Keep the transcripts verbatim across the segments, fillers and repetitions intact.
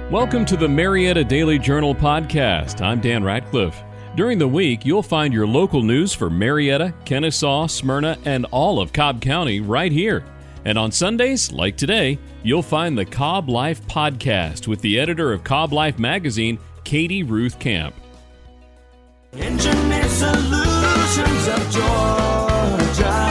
Welcome to the Marietta Daily Journal podcast. I'm Dan Ratcliffe. During the week, you'll find your local news for Marietta, Kennesaw, Smyrna, and all of Cobb County right here. And on Sundays, like today, you'll find the Cobb Life podcast with the editor of Cobb Life magazine, Katie Ruth Camp. Engineered Solutions of Georgia.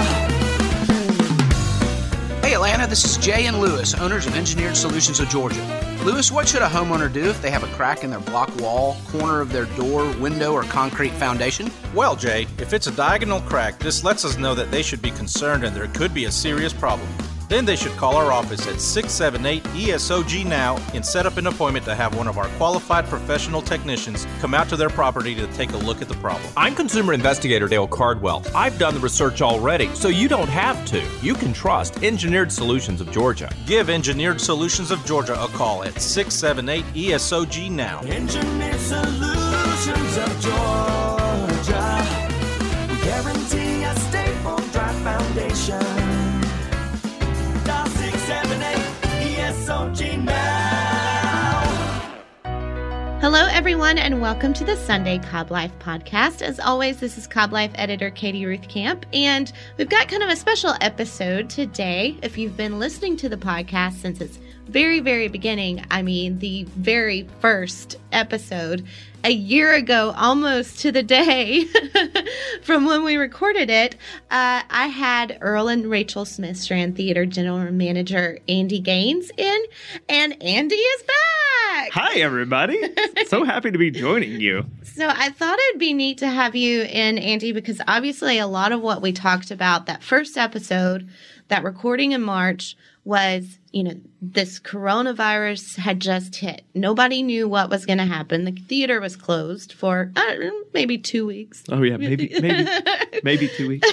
Hey Atlanta, this is Jay and Lewis, owners of Engineered Solutions of Georgia. Lewis, what should a homeowner do if they have a crack in their block wall, corner of their door, window, or concrete foundation? Well, Jay, if it's a diagonal crack, this lets us know that they should be concerned and there could be a serious problem. Then they should call our office at six seven eight E S O G now and set up an appointment to have one of our qualified professional technicians come out to their property to take a look at the problem. I'm consumer investigator Dale Cardwell. I've done the research already, so you don't have to. You can trust Engineered Solutions of Georgia. Give Engineered Solutions of Georgia a call at six seven eight E S O G now. Engineered Solutions of Georgia. We guarantee a stable, dry foundation. Dial six seven eight E S O G now. Hello, everyone, and welcome to the Sunday Cobb Life podcast. As always, this is Cobb Life editor Katie Ruth Camp, and we've got kind of a special episode today. If you've been listening to the podcast since its very, very beginning, I mean the very first episode, a year ago, almost to the day from when we recorded it, uh, I had Earl and Rachel Smith Strand Theater General Manager Andy Gaines in, and Andy is back! Hi, everybody. So happy to be joining you. So I thought it'd be neat to have you in, Andy, because obviously a lot of what we talked about that first episode, that recording in March, was, you know, this coronavirus had just hit. Nobody knew what was going to happen. The theater was closed for I don't know, maybe two weeks. Oh, yeah, maybe, maybe, maybe two weeks.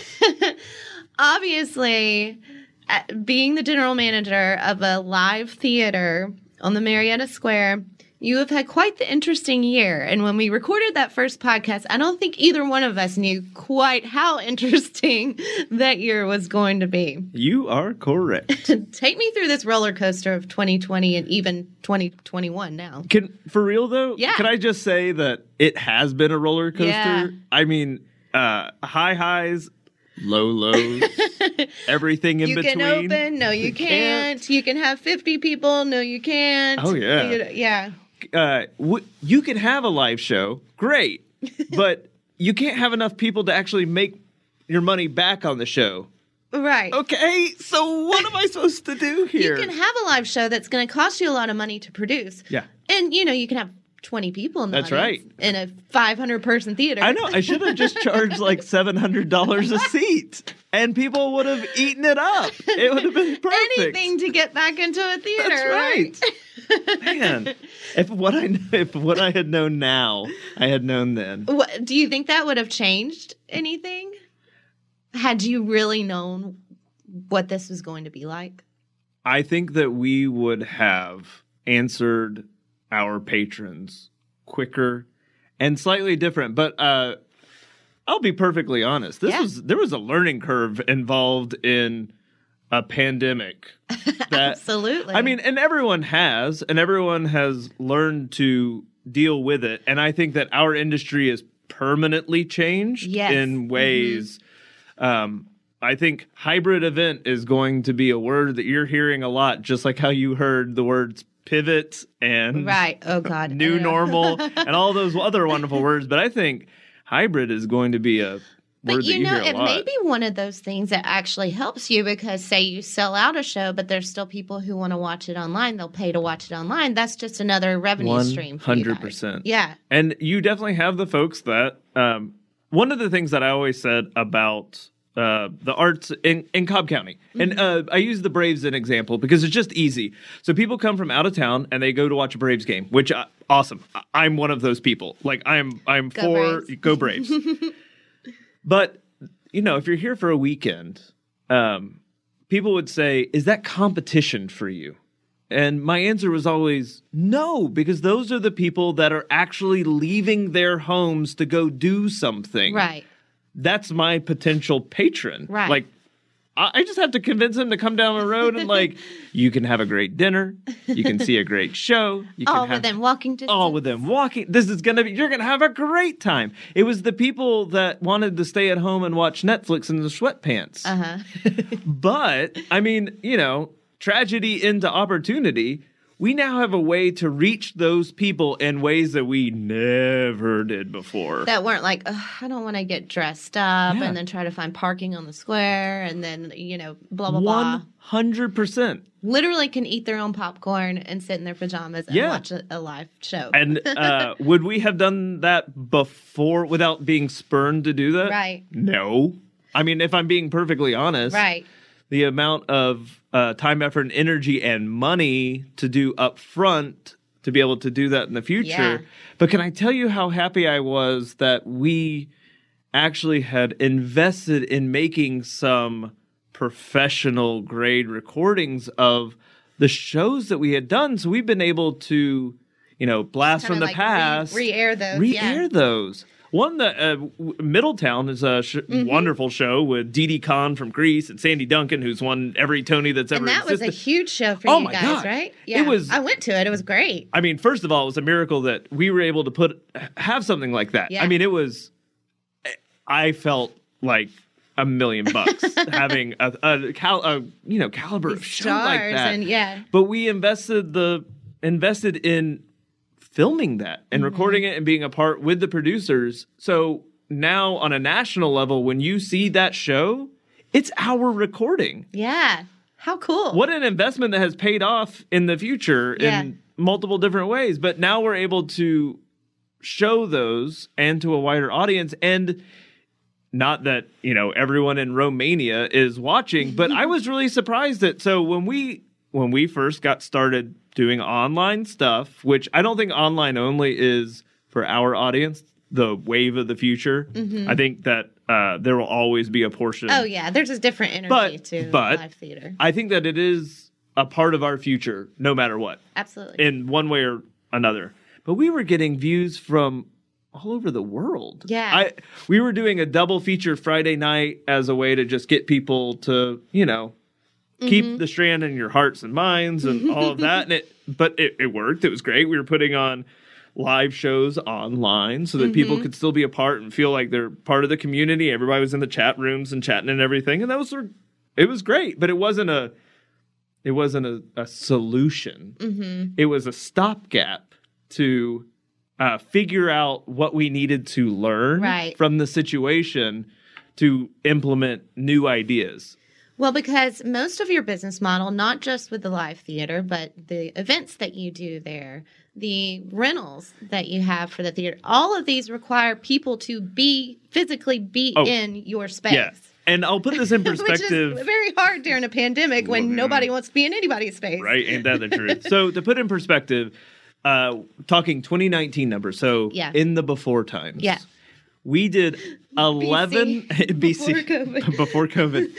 Obviously, being the general manager of a live theater on the Marietta Square, you have had quite the interesting year. And when we recorded that first podcast, I don't think either one of us knew quite how interesting that year was going to be. You are correct. Take me through this roller coaster of twenty twenty and even twenty twenty-one now. Can for real, though? Yeah. Can I just say that it has been a roller coaster? Yeah. I mean, uh, high highs, low lows, everything in you between. You can open, no you, you can't. can't. You can have fifty people, no you can't. Oh, yeah. You, yeah. Uh, w- you can have a live show, great, but you can't have enough people to actually make your money back on the show. Right. Okay, so what am I supposed to do here? You can have a live show that's going to cost you a lot of money to produce. Yeah. And, you know, you can have twenty people in the That's audience right. in a five hundred person theater. I know. I should have just charged like seven hundred dollars a seat, and people would have eaten it up. It would have been perfect. Anything to get back into a theater, That's right. Man, if what I if what I had known now, I had known then. What, do you think that would have changed anything? Had you really known what this was going to be like? I think that we would have answered our patrons quicker and slightly different. But uh, I'll be perfectly honest. This yeah. was there was a learning curve involved in a pandemic. That, Absolutely. I mean, and everyone has, and everyone has learned to deal with it. And I think that our industry is permanently changed yes. in ways. Mm-hmm. Um, I think hybrid event is going to be a word that you're hearing a lot, just like how you heard the words pivot and right. Oh, God. new normal and all those other wonderful words. But I think hybrid is going to be a But word you that you know, hear a it lot. may be one of those things that actually helps you because, say, you sell out a show, but there's still people who want to watch it online. They'll pay to watch it online. That's just another revenue stream for you guys. one hundred percent. Yeah. And you definitely have the folks that um, one of the things that I always said about uh, the arts in, in Cobb County, mm-hmm. and uh, I use the Braves as an example because it's just easy. So people come from out of town and they go to watch a Braves game, which uh, awesome. I, I'm one of those people. Like I'm, I'm Go for Braves. Go Braves. But you know, if you're here for a weekend, um, people would say, "Is that competition for you?" And my answer was always no, because those are the people that are actually leaving their homes to go do something. Right. That's my potential patron. Right. Like, I I just have to convince him to come down the road and like, you can have a great dinner, you can see a great show, you can All have, within walking distance. all within walking. This is gonna be. You're gonna have a great time. It was the people that wanted to stay at home and watch Netflix in the sweatpants. Uh huh. But I mean, you know, tragedy into opportunity. We now have a way to reach those people in ways that we never did before. That weren't like, Ugh, I don't want to get dressed up Yeah. and then try to find parking on the square and then, you know, blah, blah, blah. One hundred percent. Literally can eat their own popcorn and sit in their pajamas and Yeah. watch a, a live show. And uh, would we have done that before without being spurned to do that? Right. No. I mean, if I'm being perfectly honest, Right. the amount of uh, time, effort, and energy and money to do up front to be able to do that in the future. Yeah. But can I tell you how happy I was that we actually had invested in making some professional grade recordings of the shows that we had done. So we've been able to, you know, blast Kinda from the like past. Re- re-air those. Re-air yeah. those. One that uh, w- Middletown is a sh- Mm-hmm. wonderful show with Dee Dee Khan from Grease and Sandy Duncan, who's won every Tony that's ever And that was existed. a huge show for Oh you my guys, God. right? It was- I went to it. It was great. I mean, first of all, it was a miracle that we were able to put have something like that. Yeah. I mean, it was. I felt like a million bucks having a, a, cal, a you know caliber of show like Stars that. and yeah. But we invested the invested in filming that and Mm-hmm. recording it and being a part with the producers. So now on a national level, when you see that show, it's our recording. Yeah. How cool. What an investment that has paid off in the future Yeah. in multiple different ways. But now we're able to show those and to a wider audience. And not that, you know, everyone in Romania is watching, but I was really surprised that so when we when we first got started doing online stuff, which I don't think online only is for our audience, the wave of the future. I think that uh, there will always be a portion. Oh, yeah. There's a different energy But- to but- live theater. I think that it is a part of our future, no matter what, Absolutely. in one way or another. But we were getting views from all over the world. Yeah. I we were doing a double feature Friday night as a way to just get people to, you know, keep Mm-hmm. the strand in your hearts and minds and all of that. And it but it, it worked. It was great. We were putting on live shows online so that Mm-hmm. people could still be a part and feel like they're part of the community. Everybody was in the chat rooms and chatting and everything. And that was sort of, it was great, but it wasn't a it wasn't a, a solution. Mm-hmm. It was a stopgap to uh, figure out what we needed to learn Right. from the situation to implement new ideas. Well, because most of your business model, not just with the live theater, but the events that you do there, the rentals that you have for the theater, all of these require people to be physically be Oh, in your space. Yeah. And I'll put this in Which perspective. is very hard during a pandemic when nobody wants to be in anybody's space. Right? Ain't that the truth? So to put in perspective, uh, talking twenty nineteen numbers, so Yeah. in the before times, Yeah. we did eleven B C Before COVID. before COVID.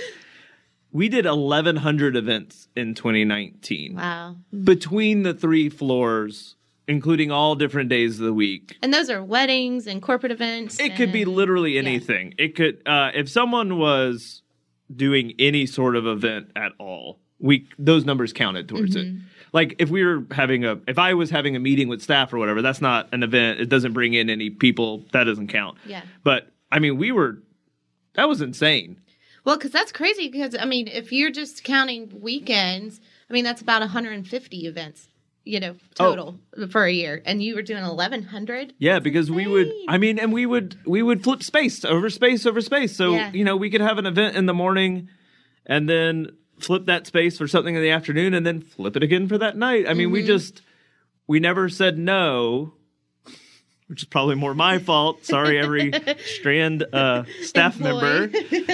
We did eleven hundred events in twenty nineteen Wow. between the three floors, including all different days of the week. And those are weddings and corporate events. It could be and- literally anything. It could, uh, if someone was doing any sort of event at all, we those numbers counted towards Mm-hmm. it. Like if we were having a, if I was having a meeting with staff or whatever, that's not an event. It doesn't bring in any people. That doesn't count. Yeah. But I mean, we were, that was insane. Well, because that's crazy. Because I mean, if you're just counting weekends, I mean that's about one hundred fifty events, you know, total for a year, and you were doing eleven hundred. Yeah, because we would, insane. I mean, and we would, we would flip space over space over space. So, Yeah. you know, we could have an event in the morning and then flip that space for something in the afternoon and then flip it again for that night. I mean, we just, we never said no, which is probably more my fault. Sorry, every Strand uh, staff member.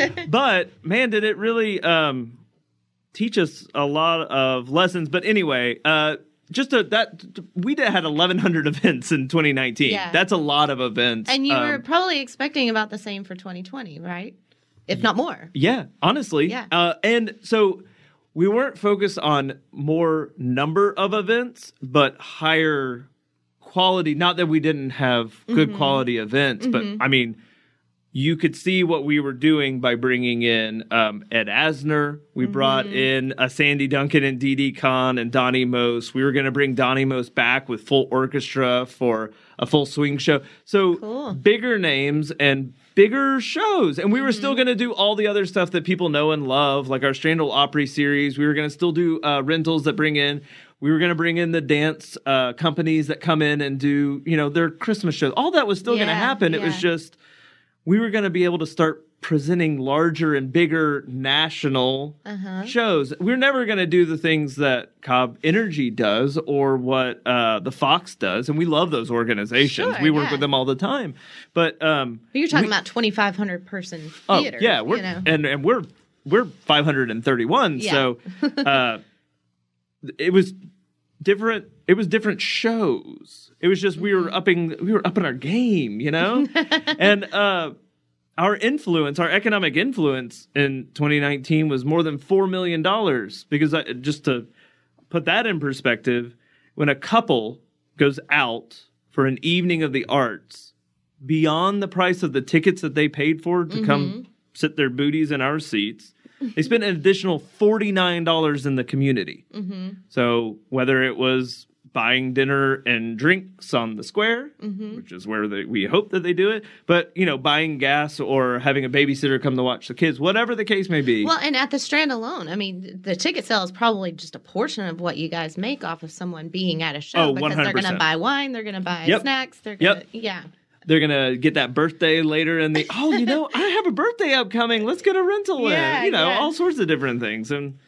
But man, did it really um, teach us a lot of lessons. But anyway, uh, just a, that we did, had eleven hundred events in twenty nineteen. Yeah. That's a lot of events. And you Um, were probably expecting about the same for twenty twenty, right? If not more. Yeah, honestly. Yeah. Uh, and so we weren't focused on more number of events, but higher quality. Not that we didn't have good Mm-hmm. quality events, but I mean, you could see what we were doing by bringing in um, Ed Asner. We mm-hmm. brought in uh, Sandy Duncan and Dee Dee Kahn and Donnie Most. We were going to bring Donnie Most back with full orchestra for a full swing show. So cool. Bigger names and bigger shows. And we were mm-hmm. still going to do all the other stuff that people know and love, like our Strandal Opry series. We were going to still do uh, rentals that bring in. We were going to bring in the dance uh, companies that come in and do, you know, their Christmas shows. All that was still yeah, going to happen. Yeah. It was just... we were going to be able to start presenting larger and bigger national uh-huh. shows. We're never going to do the things that Cobb Energy does or what uh, the Fox does, and we love those organizations. Sure, we work yeah. with them all the time. But um, you're talking we, about twenty-five hundred person oh, theater. yeah, we're you know? and and we're we're five hundred thirty-one. Yeah. So uh, it was different. It was different shows. It was just we were upping we were upping our game, you know? and uh, our influence, our economic influence in twenty nineteen was more than four million dollars. Because I, just to put that in perspective, when a couple goes out for an evening of the arts, beyond the price of the tickets that they paid for to mm-hmm. come sit their booties in our seats, they spent an additional forty-nine dollars in the community. Mm-hmm. So whether it was buying dinner and drinks on the square, mm-hmm. which is where they, we hope that they do it, but, you know, buying gas or having a babysitter come to watch the kids, whatever the case may be. Well, and at the Strand alone, I mean, the ticket sale is probably just a portion of what you guys make off of someone being at a show. Oh, because one hundred percent. they're going to buy wine, they're going to buy Yep. snacks, they're going to, Yep. yeah. They're going to get that birthday later in the, oh, you know, I have a birthday upcoming. Let's get a rental Yeah, in. You know, yeah. all sorts of different things. And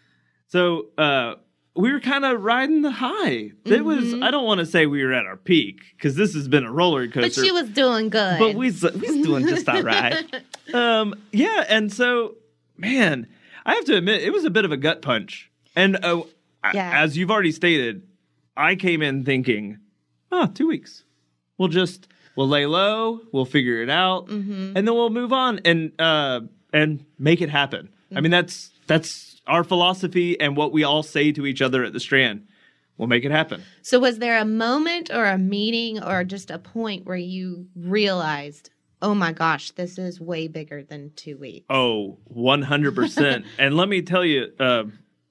so uh, we were kind of riding the high. It Mm-hmm. was, I don't want to say we were at our peak because this has been a roller coaster. But she was doing good. But we we was doing just all right. um, yeah, and so, man, I have to admit, it was a bit of a gut punch. And uh, Yeah. as you've already stated, I came in thinking, oh, two weeks. We'll just... We'll lay low, we'll figure it out, mm-hmm. and then we'll move on and uh, and make it happen. Mm-hmm. I mean, that's that's our philosophy and what we all say to each other at the Strand. We'll make it happen. So was there a moment or a meeting or just a point where you realized, oh my gosh, this is way bigger than two weeks? Oh, one hundred percent. And let me tell you, uh,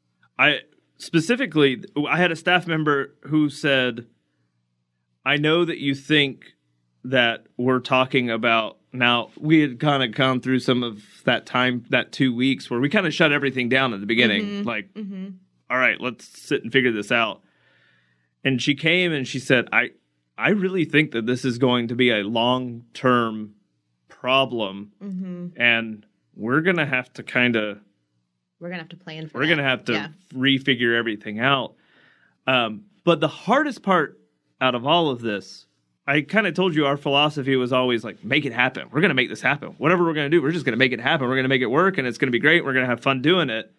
I specifically, I had a staff member who said, I know that you think that we're talking about now. We had kind of gone through some of that time, that two weeks where we kind of shut everything down at the beginning. Mm-hmm. Like, mm-hmm. all right, let's sit and figure this out. And she came and she said, I, I really think that this is going to be a long-term problem. Mm-hmm. And we're going to have to kind of, We're going to have to plan for we're that. going to have to Yeah. refigure everything out. Um, but the hardest part out of all of this, I kind of told you our philosophy was always like, make it happen. We're going to make this happen. Whatever we're going to do, we're just going to make it happen. We're going to make it work, and it's going to be great. We're going to have fun doing it.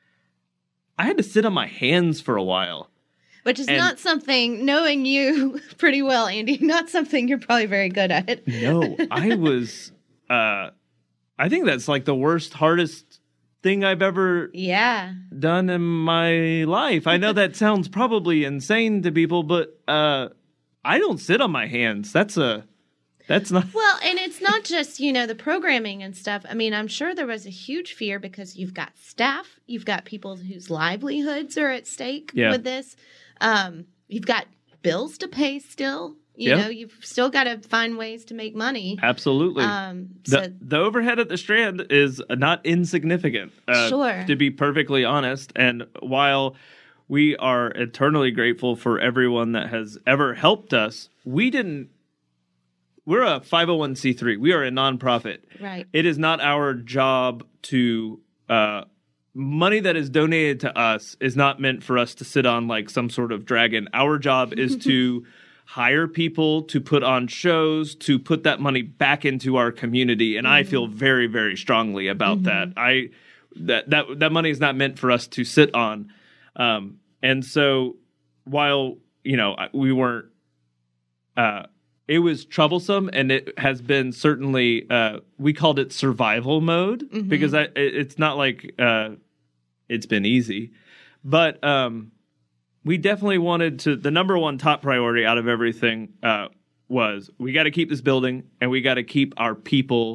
I had to sit on my hands for a while. Which is And- not something, knowing you pretty well, Andy, not something you're probably very good at. No, I was, uh, I think that's like the worst, hardest thing I've ever Yeah. done in my life. I know that sounds probably insane to people, but uh, I don't sit on my hands. That's a, that's not. Well, and it's not just, you know, the programming and stuff. I mean, I'm sure there was a huge fear because you've got staff, you've got people whose livelihoods are at stake Yeah. with this. Um, you've got bills to pay still. You Yeah. know, you've still got to find ways to make money. Absolutely. Um, so, the, the overhead at the Strand is not insignificant, uh, Sure. to be perfectly honest. And while we are eternally grateful for everyone that has ever helped us, we didn't. We're a five oh one c three. We are a nonprofit. right. It is not our job to. Uh, money that is donated to us is not meant for us to sit on like some sort of dragon. Our job is to hire people to put on shows, to put that money back into our community. And mm-hmm. I feel very, very strongly about mm-hmm. that. I that, that that money is not meant for us to sit on. Um, and so while, you know, we weren't, uh, it was troublesome, and it has been certainly, uh, we called it survival mode mm-hmm. because I, it's not like uh, it's been easy. But um, we definitely wanted to, the number one top priority out of everything uh, was we got to keep this building, and we got to keep our people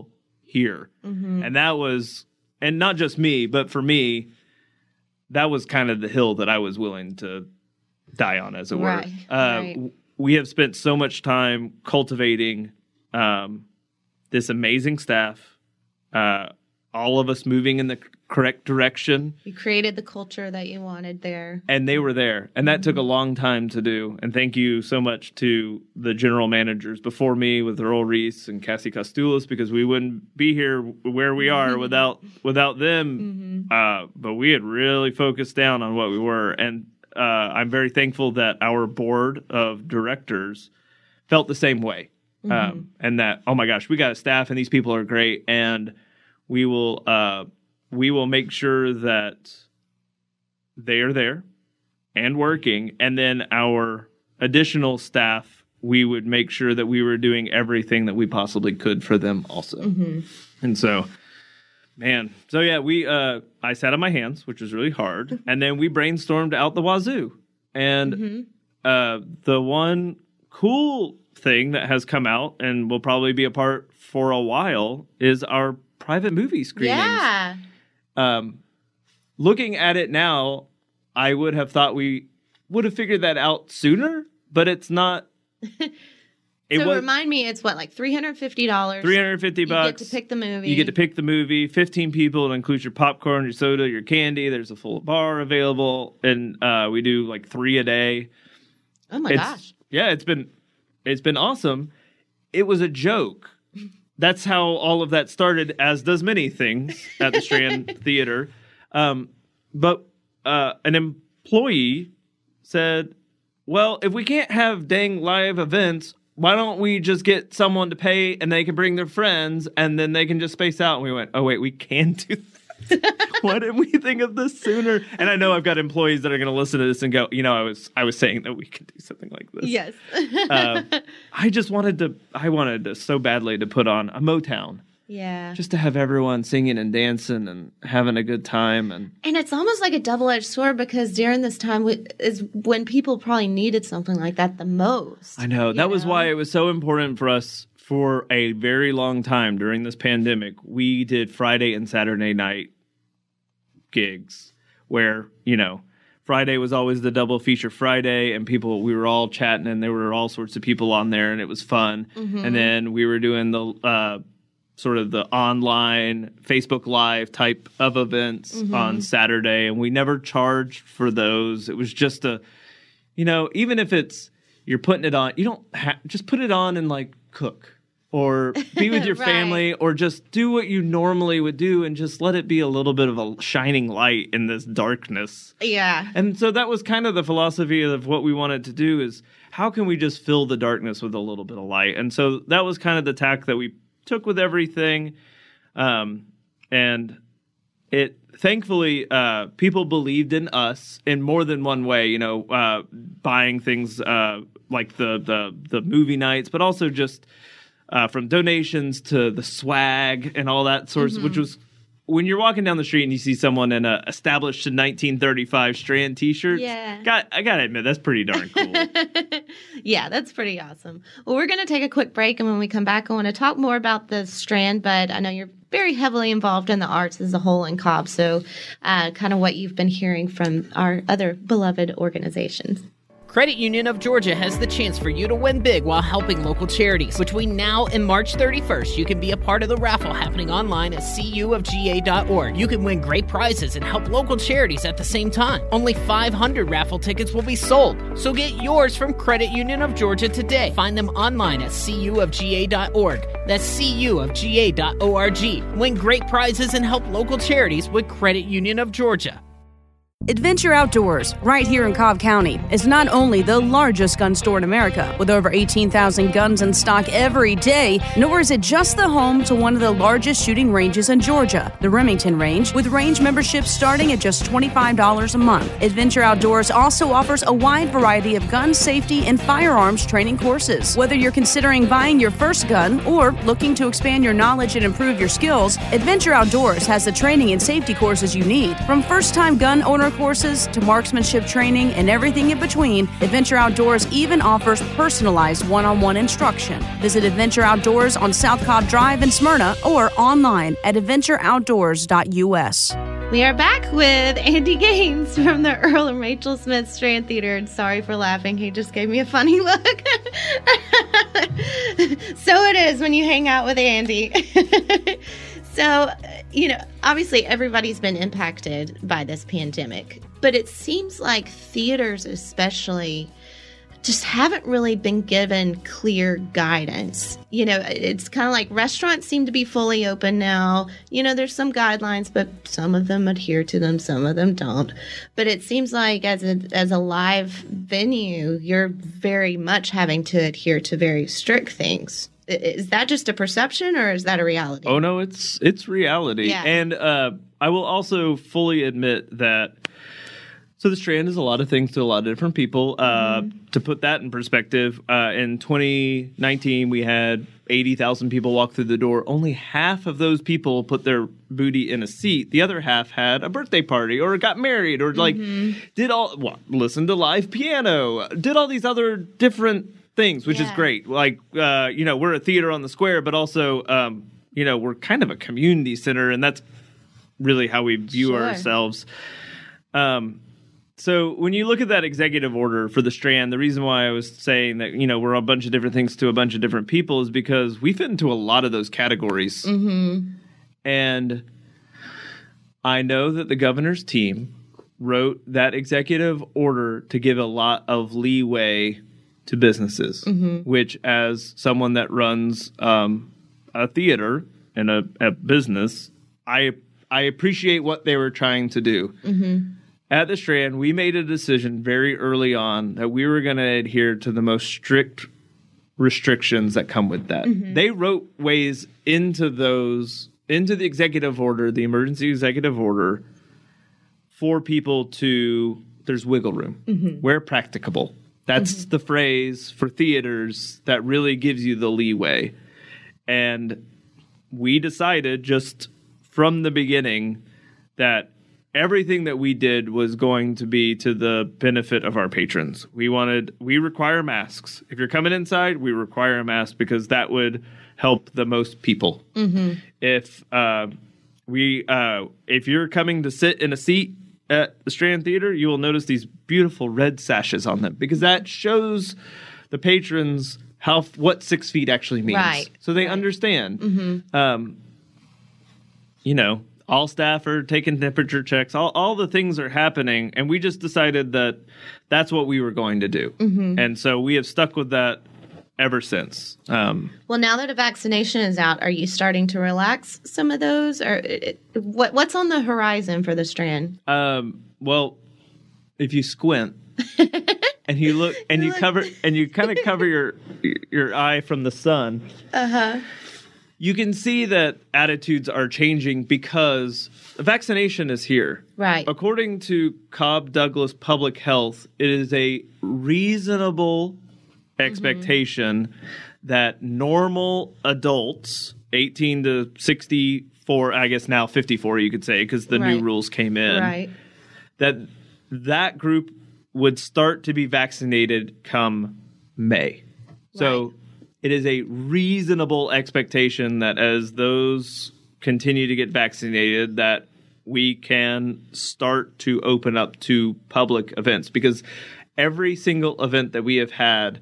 here. Mm-hmm. And that was, and not just me, but for me, that was kind of the hill that I was willing to die on, as it Right, were. Uh, right. w- we have spent so much time cultivating um, this amazing staff, uh, all of us moving in the c- correct direction. You created the culture that you wanted there. And they were there. And that took a long time to do. And thank you so much to the general managers before me with Earl Reese and Cassie Costulis, because we wouldn't be here where we are without without them. Mm-hmm. Uh, but we had really focused down on what we were. And uh, I'm very thankful that our board of directors felt the same way. Mm-hmm. Um, and that, oh my gosh, we got a staff and these people are great. And we will... Uh, we will make sure that they are there and working. And then our additional staff, we would make sure that we were doing everything that we possibly could for them also. Mm-hmm. And so, man. So, yeah, we uh, I sat on my hands, which was really hard. And then we brainstormed out the wazoo. And Mm-hmm. uh, the one cool thing that has come out and will probably be a part for a while is our private movie screenings. Yeah. Um, looking at it now, I would have thought we would have figured that out sooner, but it's not. It so was remind me, it's what, like three hundred fifty dollars? three hundred fifty You bucks. get to pick the movie. You get to pick the movie. fifteen people. It includes your popcorn, your soda, your candy. There's a full bar available, and uh, we do like three a day. Oh my It's- gosh. Yeah, it's been it's been awesome. It was a joke. That's how all of that started, as does many things at the Strand Theater. Um, but uh, an employee said, well, if we can't have dang live events, why don't we just get someone to pay and they can bring their friends and then they can just space out? And we went, oh, wait, we can do that. Why didn't we think of this sooner? And I know I've got employees that are going to listen to this and go, you know, I was I was saying that we could do something like this. Yes. uh, I just wanted to, I wanted to so badly to put on a Motown. Yeah. Just to have everyone singing and dancing and having a good time. And And it's almost like a double-edged sword, because during this time w- is when people probably needed something like that the most. I know, that you was know? why it was so important for us for a very long time during this pandemic. We did Friday and Saturday night gigs where, you know, Friday was always the double feature Friday, and people, we were all chatting, and there were all sorts of people on there, and it was fun. Mm-hmm. And then we were doing the uh, sort of the online Facebook Live type of events Mm-hmm. on Saturday, and we never charged for those. It was just a, you know, even if it's, you're putting it on, you don't ha- just put it on and like cook or be with your Right. family, or just do what you normally would do and just let it be a little bit of a shining light in this darkness. Yeah. And so that was kind of the philosophy of what we wanted to do, is how can we just fill the darkness with a little bit of light? And so that was kind of the tack that we took with everything. Um, and it, thankfully, uh, people believed in us in more than one way, you know, uh, buying things uh, like the, the, the movie nights, but also just uh, from donations to the swag and all that sorts, Mm-hmm. which was, when you're walking down the street and you see someone in a established in nineteen thirty-five Strand t-shirt, Yeah. got, I gotta admit, that's pretty darn cool. Yeah, that's pretty awesome. Well, we're going to take a quick break, and when we come back, I want to talk more about the Strand, but I know you're very heavily involved in the arts as a whole in Cobb, so uh, kind of what you've been hearing from our other beloved organizations. Credit Union of Georgia has the chance for you to win big while helping local charities. Between now and March thirty-first, you can be a part of the raffle happening online at c u of g a dot org. You can win great prizes and help local charities at the same time. Only five hundred raffle tickets will be sold, so get yours from Credit Union of Georgia today. Find them online at c u of g a dot org. That's c u of g a dot org. Win great prizes and help local charities with Credit Union of Georgia. Adventure Outdoors, right here in Cobb County, is not only the largest gun store in America, with over eighteen thousand guns in stock every day, nor is it just the home to one of the largest shooting ranges in Georgia, the Remington Range, with range memberships starting at just twenty-five dollars a month. Adventure Outdoors also offers a wide variety of gun safety and firearms training courses. Whether you're considering buying your first gun or looking to expand your knowledge and improve your skills, Adventure Outdoors has the training and safety courses you need, from first-time gun owner beginner courses to marksmanship training and everything in between, Adventure Outdoors even offers personalized one-on-one instruction. Visit Adventure Outdoors on South Cobb Drive in Smyrna or online at adventure outdoors dot u s. We are back with Andy Gaines from the Earl and Rachel Smith Strand Theater. And sorry for laughing. He just gave me a funny look. So it is when you hang out with Andy. So, you know, obviously everybody's been impacted by this pandemic. But it seems like theaters especially just haven't really been given clear guidance. You know, it's kind of like restaurants seem to be fully open now. You know, there's some guidelines, but some of them adhere to them, some of them don't. But it seems like as a as a live venue, you're very much having to adhere to very strict things. Is that just a perception or is that a reality? Oh, no, it's it's reality. Yeah. And uh, I will also fully admit that So the Strand is a lot of things to a lot of different people. Uh, mm-hmm. To put that in perspective, uh, in twenty nineteen, we had eighty thousand people walk through the door. Only half of those people put their booty in a seat. The other half had a birthday party or got married or like mm-hmm. did all, well, listened to live piano, did all these other different things, which yeah. is great. Like, uh, you know, we're a theater on the square, but also, um, you know, we're kind of a community center, and that's really how we view sure. ourselves. Um, So when you look at that executive order for the Strand, the reason why I was saying that, you know, we're a bunch of different things to a bunch of different people is because we fit into a lot of those categories. Mm-hmm. And I know that the governor's team wrote that executive order to give a lot of leeway to businesses, mm-hmm. which as someone that runs um, a theater and a, a business, I I appreciate what they were trying to do. Mm-hmm. At the Strand, we made a decision very early on that we were going to adhere to the most strict restrictions that come with that. Mm-hmm. They wrote ways into those, into the executive order, the emergency executive order, for people to, there's wiggle room, mm-hmm. where practicable. That's mm-hmm. the phrase for theaters that really gives you the leeway. And we decided just from the beginning that everything that we did was going to be to the benefit of our patrons. We wanted, we require masks. If you're coming inside, we require a mask because that would help the most people. Mm-hmm. If uh, we, uh, if you're coming to sit in a seat at the Strand Theater, you will notice these beautiful red sashes on them because that shows the patrons how what six feet actually means. Right. So they right. understand. Mm-hmm. Um, you know. All staff are taking temperature checks. All all the things are happening, and we just decided that that's what we were going to do. Mm-hmm. And so we have stuck with that ever since. Um, well, now that a vaccination is out, are you starting to relax some of those? Or it, what what's on the horizon for the Strand? Um, well, if you squint and you look and you cover and you kind of cover your your eye from the sun. Uh-huh. You can see that attitudes are changing because vaccination is here. Right. According to Cobb Douglas Public Health, it is a reasonable expectation mm-hmm. that normal adults, eighteen to sixty-four, I guess now fifty-four you could say because the right. new rules came in, right. that that group would start to be vaccinated come May. So right. it is a reasonable expectation that as those continue to get vaccinated, that we can start to open up to public events. Because every single event that we have had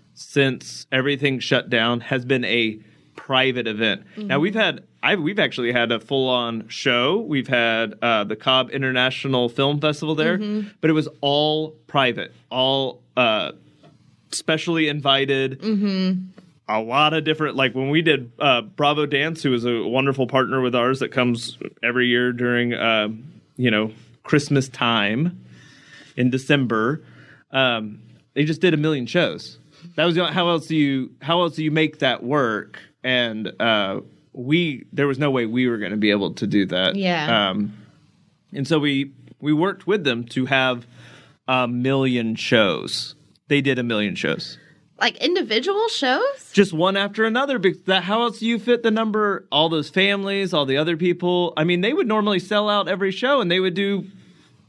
since everything shut down has been a private event. Mm-hmm. Now, we've had I've, we've actually had a full-on show. We've had uh, the Cobb International Film Festival there, mm-hmm. but it was all private, all uh, specially invited. Mm-hmm. A lot of different, like when we did uh, Bravo Dance, who is a wonderful partner with ours that comes every year during, uh, you know, Christmas time in December. Um, they just did a million shows. That was the, how else do you how else do you make that work? And uh, we there was no way we were going to be able to do that. Yeah. Um, and so we we worked with them to have a million shows. They did a million shows. Like individual shows? Just one after another. Because that, how else do you fit the number? All those families, all the other people. I mean, they would normally sell out every show, and they would do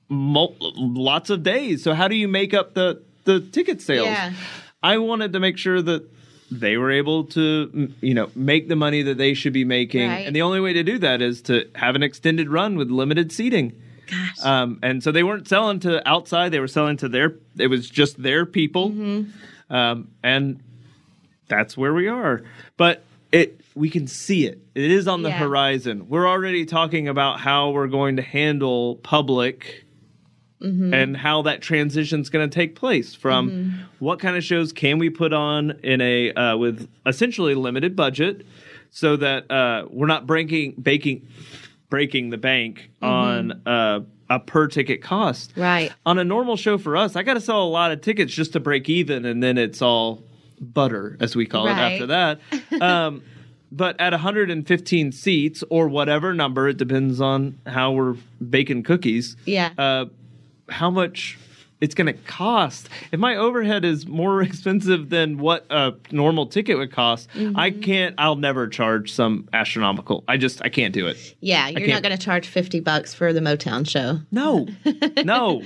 mul- lots of days. So how do you make up the, the ticket sales? Yeah. I wanted to make sure that they were able to, you know, make the money that they should be making. Right. And the only way to do that is to have an extended run with limited seating. Gosh. Um, and so they weren't selling to outside. They were selling to their, it was just their people. Mm-hmm. Um, and that's where we are. But it, we can see it. It is on the Yeah. horizon. We're already talking about how we're going to handle public Mm-hmm. and how that transition is going to take place from Mm-hmm. what kind of shows can we put on in a uh, with essentially limited budget, so that uh, we're not breaking baking breaking the bank Mm-hmm. on uh, a per ticket cost. Right. On a normal show for us, I got to sell a lot of tickets just to break even, and then it's all butter, as we call Right. it after that. Um, but at one hundred fifteen seats or whatever number, it depends on how we're baking cookies. Yeah. Uh, how much it's going to cost. If my overhead is more expensive than what a normal ticket would cost, Mm-hmm. I can't, I'll never charge some astronomical. I just, I can't do it. Yeah, you're can't- not going to charge fifty bucks for the Motown show. No, no.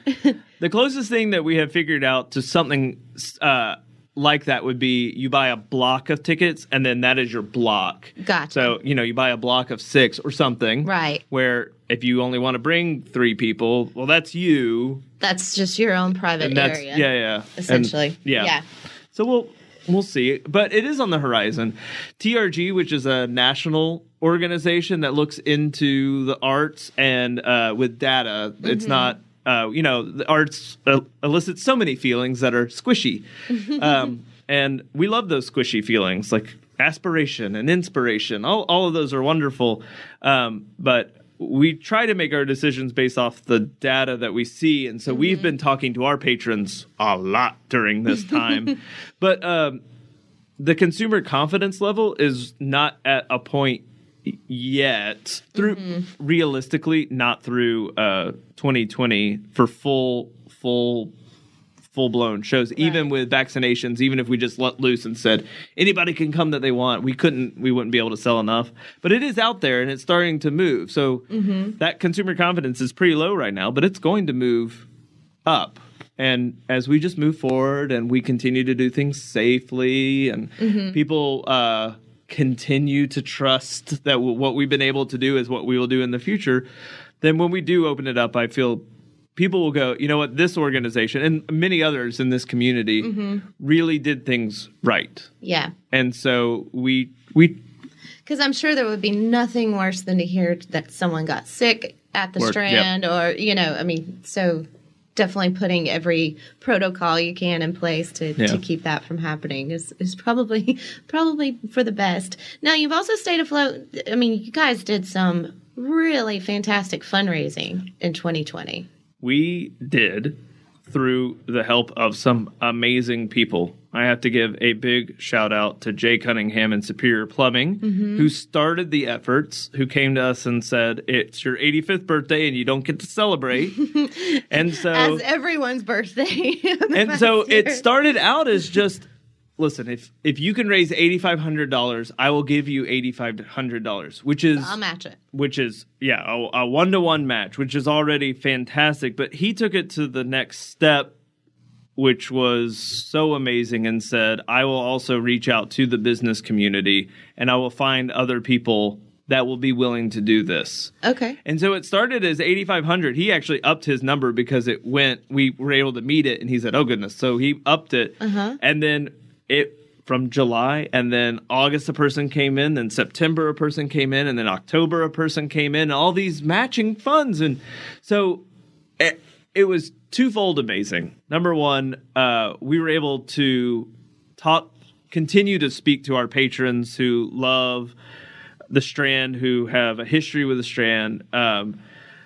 The closest thing that we have figured out to something uh, like that would be you buy a block of tickets and then that is your block. Gotcha. So, you know, you buy a block of six or something. Right. Where if you only want to bring three people, well, that's you. That's just your own private And that's, area. yeah, yeah. Essentially. And, yeah. Yeah. So we'll we'll see. But it is on the horizon. T R G, which is a national organization that looks into the arts and uh, with data, Mm-hmm. it's not, uh, you know, the arts uh, elicit so many feelings that are squishy. um, and we love those squishy feelings, like aspiration and inspiration. All, all of those are wonderful. Um, but we try to make our decisions based off the data that we see. And so Mm-hmm. we've been talking to our patrons a lot during this time. But um, the consumer confidence level is not at a point yet through Mm-hmm. realistically not through uh, twenty twenty for full full full blown shows. Even with vaccinations, even if we just let loose and said anybody can come that they want, we couldn't we wouldn't be able to sell enough. But it is out there and it's starting to move. So Mm-hmm. that consumer confidence is pretty low right now, but it's going to move up. And as we just move forward and we continue to do things safely and Mm-hmm. people uh continue to trust that w- what we've been able to do is what we will do in the future, then when we do open it up, I feel people will go, you know what, this organization and many others in this community Mm-hmm. really did things right. Yeah. And so we we Because I'm sure there would be nothing worse than to hear that someone got sick at the Or- Strand or, you know, I mean, so definitely putting every protocol you can in place to, Yeah. to keep that from happening is, is probably probably for the best. Now, you've also stayed afloat. I mean, you guys did some really fantastic fundraising in twenty twenty. we did through the help of some amazing people. I have to give a big shout out to Jay Cunningham and Superior Plumbing, Mm-hmm. who started the efforts, who came to us and said, it's your eighty-fifth birthday and you don't get to celebrate. and so As everyone's birthday. and so it started out as just, listen, if if you can raise eighty-five hundred dollars, I will give you eighty-five hundred dollars, which is I'll match it. which is yeah a, a one-to-one match, which is already fantastic. But he took it to the next step, which was so amazing, and said, I will also reach out to the business community and I will find other people that will be willing to do this. Okay. And so it started as eighty-five hundred. He actually upped his number because it went, we were able to meet it, and he said, oh goodness. So he upped it. Uh-huh. And then it from July, and then August a person came in, then September a person came in, and then October a person came in, and all these matching funds. And so it, it was twofold amazing. Number one, uh, we were able to talk, continue to speak to our patrons who love the Strand, who have a history with the Strand, um,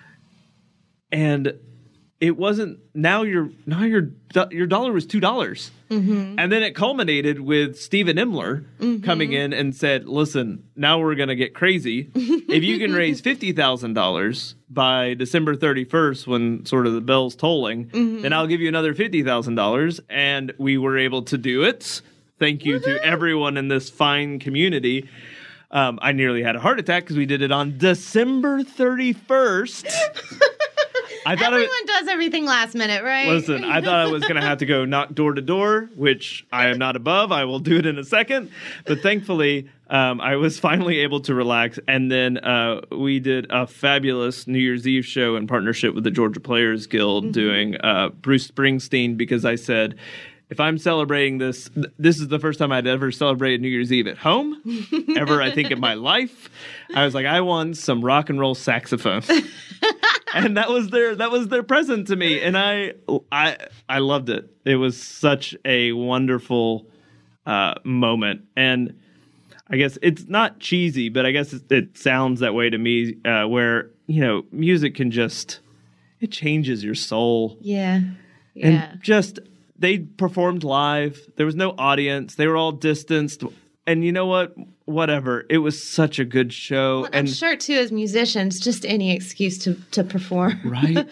and it wasn't. Now your now your your dollar was two dollars, mm-hmm. and then it culminated with Stephen Imler Mm-hmm. coming in and said, "Listen, now we're going to get crazy. If you can raise fifty thousand dollars by December thirty first, when sort of the bell's tolling, Mm-hmm. then I'll give you another fifty thousand dollars." And we were able to do it. Thank you to everyone in this fine community. Um, I nearly had a heart attack because we did it on December thirty-first. I thought Everyone it, does everything last minute, right? Listen, I thought I was going to have to go knock door to door, which I am not above. I will do it in a second. But thankfully, um, I was finally able to relax. And then uh, we did a fabulous New Year's Eve show in partnership with the Georgia Players Guild mm-hmm. doing uh, Bruce Springsteen, because I said, if I'm celebrating this, th- this is the first time I'd ever celebrated New Year's Eve at home, ever, I think, in my life. I was like, I won some rock and roll saxophone. And that was their that was their present to me, and I I I loved it. It was such a wonderful uh, moment, and I guess it's not cheesy, but I guess it, it sounds that way to me. Uh, where you know, music can just it changes your soul. Yeah, yeah. And just they performed live. There was no audience. They were all distanced. And you know what? Whatever. It was such a good show. Well, and I'm sure, too, as musicians, just any excuse to, to perform. Right.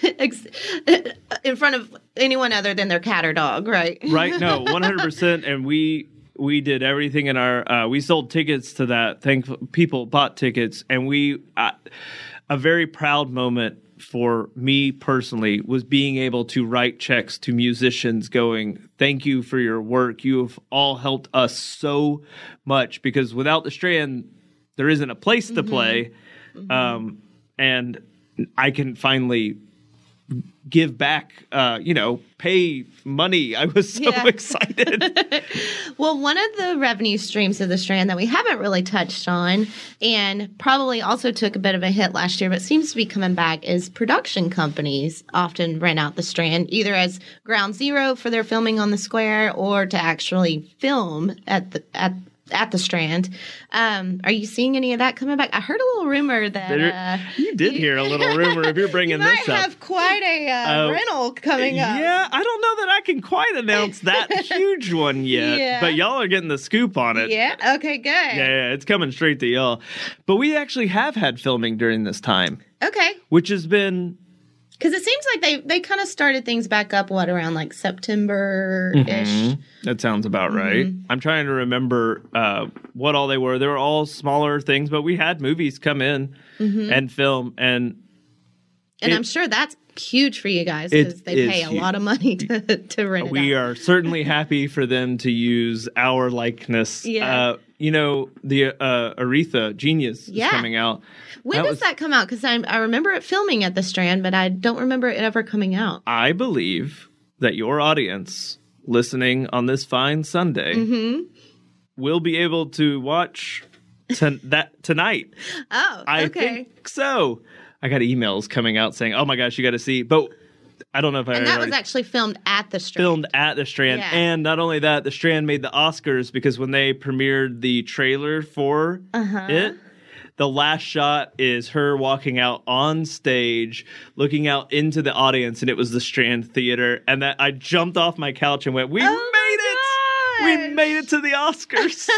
In front of anyone other than their cat or dog, right? Right. No, one hundred percent. And we we did everything in our uh, – we sold tickets to that. Thankful people bought tickets. And we uh, – a very proud moment for me personally was being able to write checks to musicians going, thank you for your work. You have all helped us so much, because without the Strand, there isn't a place to mm-hmm. play. Mm-hmm. Um, and I can finally give back, uh, you know, pay money. I was so yeah. excited. Well, one of the revenue streams of the Strand that we haven't really touched on, and probably also took a bit of a hit last year, but seems to be coming back, is production companies often rent out the Strand, either as ground zero for their filming on the Square or to actually film at the at at the Strand. Um, are you seeing any of that coming back? I heard a little rumor that there, uh, you did you, hear a little rumor if you're bringing you this might up. have quite a uh, uh, rental coming up. Yeah, I don't know that I can quite announce that huge one yet, yeah. but y'all are getting the scoop on it. Yeah, okay, good. Yeah, yeah, it's coming straight to y'all. But we actually have had filming during this time. Okay. Which has been... Because it seems like they, they kind of started things back up, what, around like September-ish? Mm-hmm. That sounds about mm-hmm. right. I'm trying to remember uh, what all they were. They were all smaller things, but we had movies come in mm-hmm. and film. And and it, I'm sure that's huge for you guys, because they pay a huge. lot of money to, to rent it We out. are certainly happy for them to use our likeness. Yeah. Uh, you know, the uh, Aretha Genius yeah. is coming out. When that does was, that come out? Because I I remember it filming at the Strand, but I don't remember it ever coming out. I believe that your audience listening on this fine Sunday mm-hmm. will be able to watch t- that tonight. Oh, I okay. think so. I got emails coming out saying, "Oh my gosh, you got to see!" But I don't know if I. And that was actually filmed at the Strand. Filmed at the Strand, yeah. and not only that, the Strand made the Oscars, because when they premiered the trailer for uh-huh. it, the last shot is her walking out on stage, looking out into the audience, and it was the Strand Theater. And that I jumped off my couch and went, "We oh made it! We made it to the Oscars!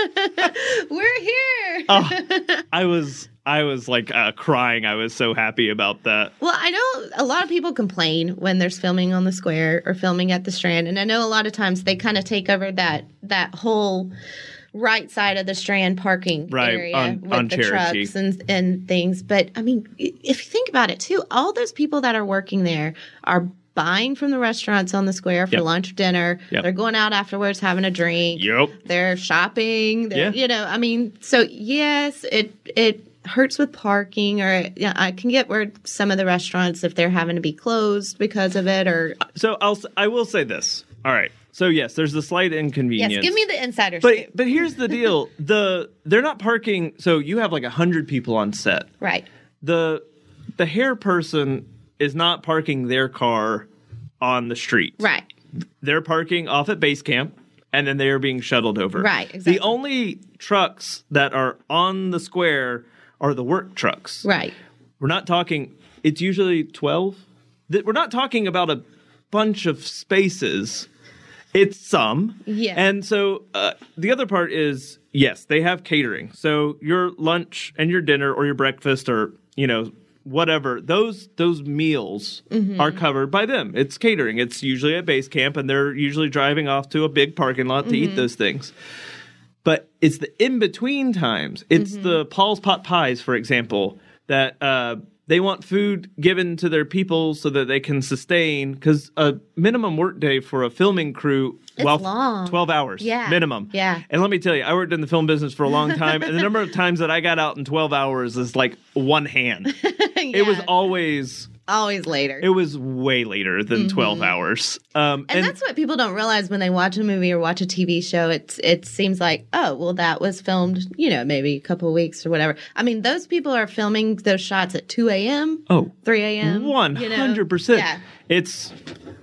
We're here!" oh, I was. I was like uh, crying. I was so happy about that. Well, I know a lot of people complain when there's filming on the Square or filming at the Strand, and I know a lot of times they kind of take over that that whole right side of the Strand parking right, area on, with on the Cherokee. trucks and and things. But I mean, if you think about it too, all those people that are working there are buying from the restaurants on the Square for yep. lunch or dinner. Yep. They're going out afterwards having a drink. Yep. They're shopping. They're, yeah. You know, I mean, so yes, it it. hurts with parking, or yeah, I can get where some of the restaurants, if they're having to be closed because of it, or so I'll I will say this. All right, so yes, there's a slight inconvenience. yes, give me the insider but scoop. but here's the deal: the they're not parking. So you have like a hundred people on set, right? The the hair person is not parking their car on the street, right? They're parking off at base camp, and then they are being shuttled over, right? Exactly. The only trucks that are on the Square are the work trucks. Right. We're not talking, it's usually twelve. We're not talking about a bunch of spaces. It's some. Yeah. And so uh, the other part is, yes, they have catering. So your lunch and your dinner or your breakfast or, you know, whatever, those those meals mm-hmm. are covered by them. It's catering. It's usually at base camp, and they're usually driving off to a big parking lot to mm-hmm. eat those things. But it's the in-between times. It's mm-hmm. the Paul's Pot Pies, for example, that uh, they want food given to their people so that they can sustain, because a minimum work day for a filming crew, It's well, long. twelve hours Yeah. minimum. Yeah. And let me tell you, I worked in the film business for a long time, and the number of times that I got out in twelve hours is like one hand. It was Yeah. always always later. it was way later than twelve hours. Um, and, and that's what people don't realize when they watch a movie or watch a T V show. It's it seems like, oh, well, that was filmed, you know, maybe a couple of weeks or whatever. I mean, those people are filming those shots at two a.m., oh, three a.m., one you know? hundred percent. Yeah. It's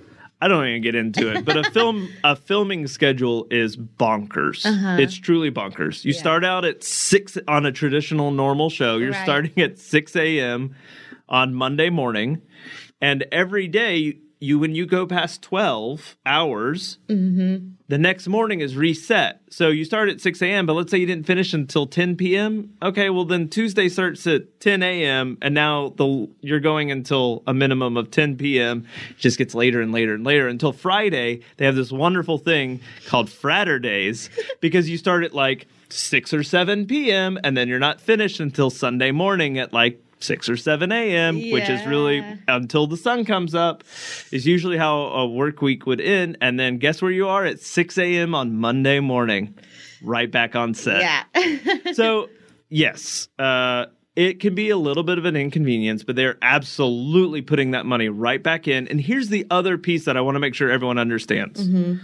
I don't even get into it, but a film a filming schedule is bonkers. Uh-huh. It's truly bonkers. You Yeah. start out at six on a traditional normal show. You're Right. starting at six a.m. on Monday morning, and every day you when you go past twelve hours, Mm-hmm. the next morning is reset. So you start at six a.m., but let's say you didn't finish until ten p.m. Okay, well then Tuesday starts at ten a.m. and now the you're going until a minimum of ten p.m. It just gets later and later and later until Friday. They have this wonderful thing called Fraturdays because you start at like six or seven p.m. and then you're not finished until Sunday morning at like six or seven a.m., which is really Yeah. until the sun comes up, is usually how a work week would end. And then guess where you are at six a.m. on Monday morning, right back on set. Yeah. So, yes, uh, it can be a little bit of an inconvenience, but they're absolutely putting that money right back in. And here's the other piece that I want to make sure everyone understands. Mm-hmm.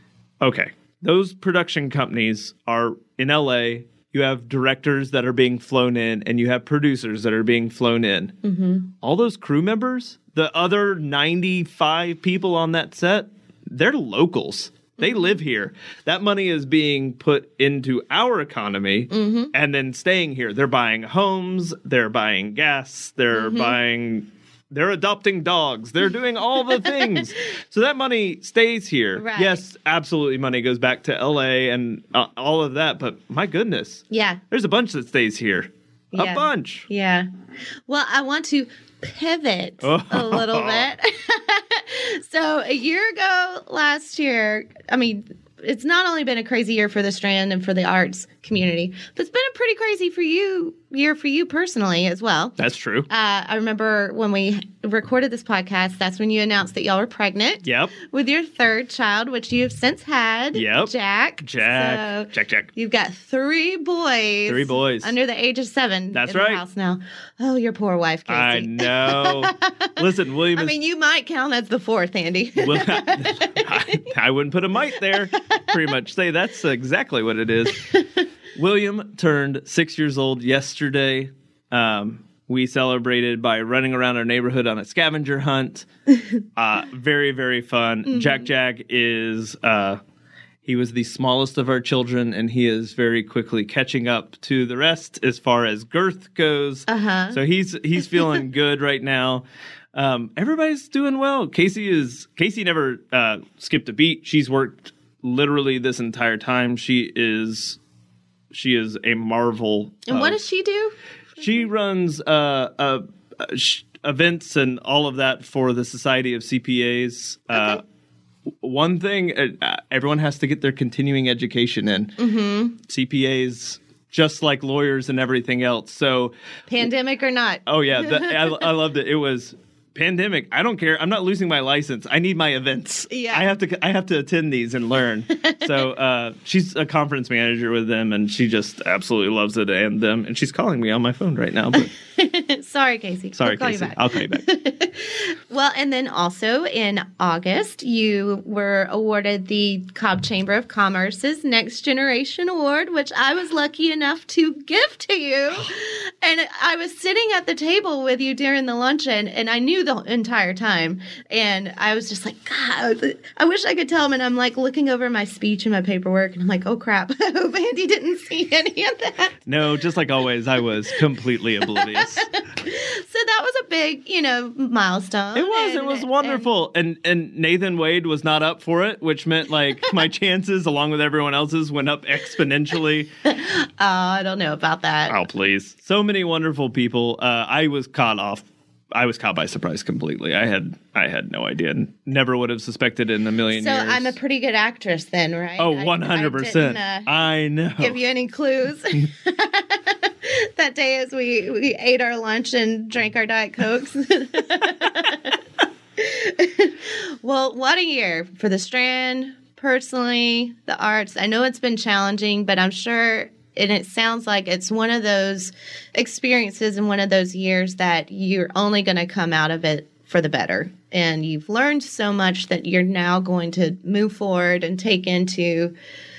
Okay, those production companies are in L A. You have directors that are being flown in, and you have producers that are being flown in. Mm-hmm. All those crew members, the other ninety-five people on that set, they're locals. They live here. That money is being put into our economy Mm-hmm. and then staying here. They're buying homes, they're buying gas, they're Mm-hmm. buying, they're adopting dogs, they're doing all the things. So that money stays here. Right. Yes, absolutely, money goes back to L A and uh, all of that, but my goodness, Yeah. there's a bunch that stays here. Yeah. A bunch. Yeah. Well, I want to pivot Oh. a little bit. So a year ago, last year, I mean, it's not only been a crazy year for the Strand and for the arts community, but it's been a pretty crazy for you year for you personally as well. That's true. Uh, I remember when we recorded this podcast, that's when you announced that y'all were pregnant. Yep. With your third child, which you have since had. Yep. Jack. Jack. So Jack, Jack. you've got three boys. Three boys. Under the age of seven. That's in right. The house now. Oh, your poor wife, Casey. I know. Listen, William I is... mean, you might count as the fourth, Andy. Well, I, I wouldn't put a mite there. Pretty much say that's exactly what it is. William turned six years old yesterday. Um, we celebrated by running around our neighborhood on a scavenger hunt. Uh, very, very fun. Mm-hmm. Jack Jack is... Uh, he was the smallest of our children, and he is very quickly catching up to the rest as far as girth goes. Uh-huh. So he's he's feeling good right now. Um, everybody's doing well. Casey is Casey never uh, skipped a beat. She's worked literally this entire time. She is she is a marvel. And what of- does she do? She runs uh, uh, uh, sh- events and all of that for the Society of C P As. Uh, one thing, uh, everyone has to get their continuing education in. Mm-hmm. C P As, just like lawyers and everything else. So, Pandemic or not? oh yeah, the, I, I loved it. It was pandemic. I don't care. I'm not losing my license. I need my events. Yeah. I have to. I have to attend these and learn. So uh, she's a conference manager with them, and she just absolutely loves it and them. And she's calling me on my phone right now. But Sorry, Casey. sorry, I'll call Casey. you back. I'll call you back. Well, and then also in August, you were awarded the Cobb Chamber of Commerce's Next Generation Award, which I was lucky enough to give to you. And I was sitting at the table with you during the luncheon, and I knew the entire time. And I was just like, God, I wish I could tell him. And I'm like looking over my speech and my paperwork, and I'm like, oh crap, I hope Andy didn't see any of that. No, just like always, I was completely oblivious. So that was a big, you know, milestone. It was. It and- was wonderful. And, and Nathan Wade was not up for it, which meant like my chances, along with everyone else's, went up exponentially. Oh, I don't know about that. Oh, please. So many wonderful people. Uh, I was caught off. I was caught by surprise completely. I had I had no idea. Never would have suspected in a million So years. I'm a pretty good actress then, right? Oh, I- one hundred percent. I, didn't, uh, I know. give you any clues. that day as we, we ate our lunch and drank our Diet Cokes. Well, what a year for the Strand, personally, the arts. I know it's been challenging, but I'm sure, and it sounds like it's one of those experiences and one of those years that you're only going to come out of it for the better. And you've learned so much that you're now going to move forward and take into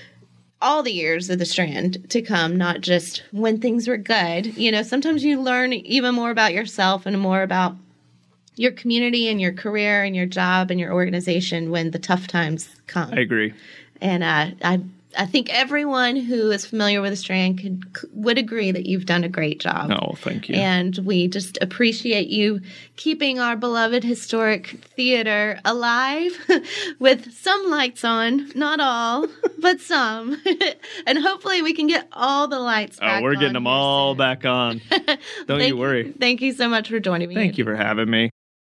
all the years of the Strand to come, not just when things were good. You know, sometimes you learn even more about yourself and more about your community and your career and your job and your organization when the tough times come. I agree. And uh, I I think everyone who is familiar with the Strand could, would agree that you've done a great job. Oh, thank you. And we just appreciate you keeping our beloved historic theater alive with some lights on. Not all, but some. And hopefully we can get all the lights back on. Oh, we're getting them all soon. back on. Don't you worry. Thank you so much for joining me. Thank you for having me.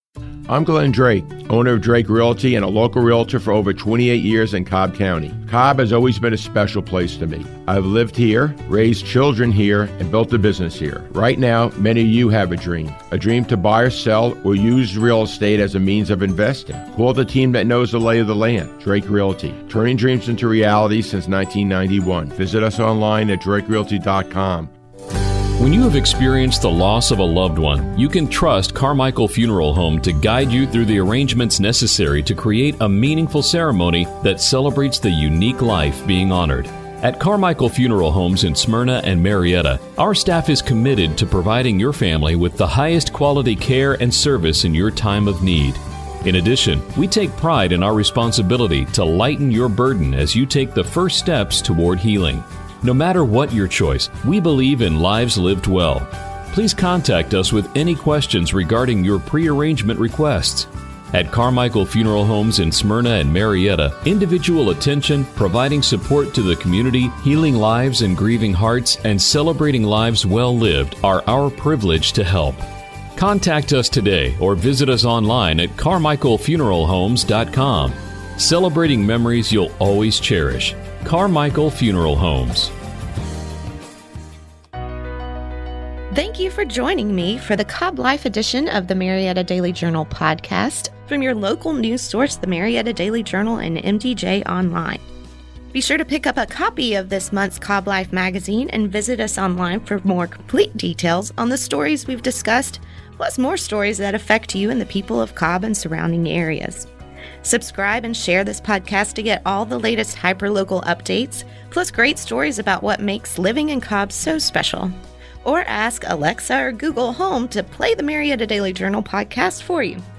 I'm Glenn Drake, owner of Drake Realty and a local realtor for over twenty-eight years in Cobb County. Cobb has always been a special place to me. I've lived here, raised children here, and built a business here. Right now, many of you have a dream. A dream to buy or sell or use real estate as a means of investing. Call the team that knows the lay of the land, Drake Realty. Turning dreams into reality since nineteen ninety-one. Visit us online at drake realty dot com. When you have experienced the loss of a loved one, you can trust Carmichael Funeral Home to guide you through the arrangements necessary to create a meaningful ceremony that celebrates the unique life being honored. At Carmichael Funeral Homes in Smyrna and Marietta, our staff is committed to providing your family with the highest quality care and service in your time of need. In addition, we take pride in our responsibility to lighten your burden as you take the first steps toward healing. No matter what your choice, we believe in lives lived well. Please contact us with any questions regarding your pre-arrangement requests. At Carmichael Funeral Homes in Smyrna and Marietta, individual attention, providing support to the community, healing lives and grieving hearts, and celebrating lives well lived are our privilege to help. Contact us today or visit us online at carmichael funeral homes dot com. Celebrating memories you'll always cherish. Carmichael Funeral Homes. Thank you for joining me for the Cobb Life edition of the Marietta Daily Journal podcast from your local news source, the Marietta Daily Journal and M D J Online. Be sure to pick up a copy of this month's Cobb Life magazine and visit us online for more complete details on the stories we've discussed, plus more stories that affect you and the people of Cobb and surrounding areas. Subscribe and share this podcast to get all the latest hyperlocal updates, plus great stories about what makes living in Cobb so special. Or ask Alexa or Google Home to play the Marietta Daily Journal podcast for you.